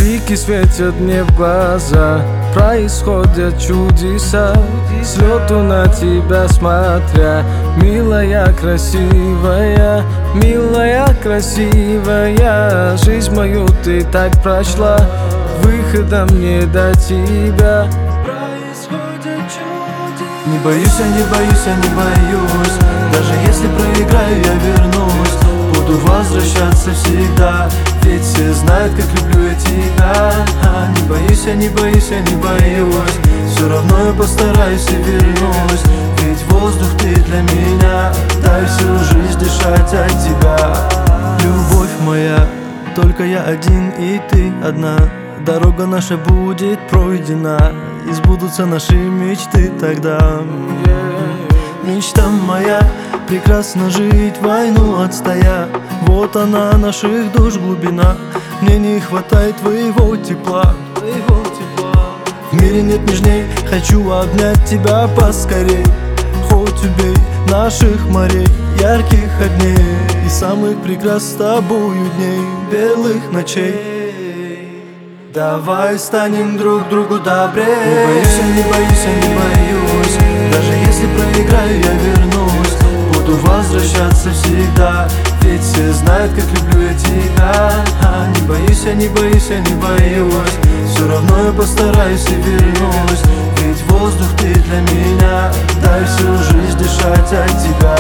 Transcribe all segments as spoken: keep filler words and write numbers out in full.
Блики светят мне в глаза, происходят чудеса. С лету на тебя смотря, милая, красивая, милая, красивая. Жизнь мою ты так прочла, выхода мне до тебя. Происходят чудеса. Не боюсь, я не боюсь, я не боюсь. Даже если проиграю, я вернусь. Буду возвращаться всегда, ведь все знают, как люблю я тебя. Не боюсь, я не боюсь, я не боюсь. Все равно я постараюсь и вернусь, ведь воздух ты для меня. Дай всю жизнь дышать от тебя. Любовь моя, только я один и ты одна. Дорога наша будет пройдена, и сбудутся наши мечты тогда. Мечта моя, прекрасно жить, войну отстоя. Вот она, наших душ глубина. Мне не хватает твоего тепла, твоего тепла. В мире нет нежней, хочу обнять тебя поскорей. Хоть убей наших морей, ярких огней и самых прекрасных с тобою дней, белых ночей. Давай станем друг другу добрее. Не боюсь, я не боюсь, я не боюсь. Даже если проиграю, я вернусь. Буду возвращаться всегда, ведь все знают, как люблю я тебя. Не боюсь, я не боюсь, я не боюсь. Все равно я постараюсь и вернусь, ведь воздух ты для меня. Дай всю жизнь дышать от тебя.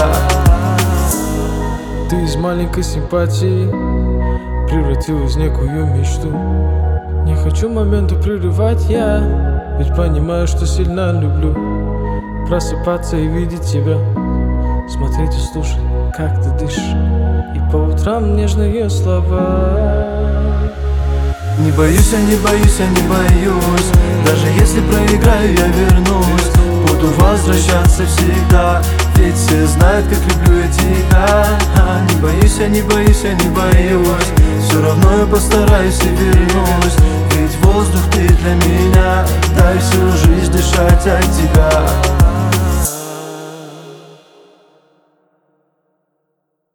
Ты из маленькой симпатии превратилась в некую мечту. Не хочу моменту прерывать я, ведь понимаю, что сильно люблю просыпаться и видеть тебя, смотреть и слушать, как ты дышишь, и по утрам нежные слова. Не боюсь, я не боюсь, я не боюсь. Даже если проиграю, я вернусь. Буду возвращаться всегда, ведь все знают, как люблю я тебя. Не боюсь, я не боюсь, я не боюсь. Все равно я постараюсь и вернусь, ведь воздух ты для меня. Дай всю жизнь дышать от тебя.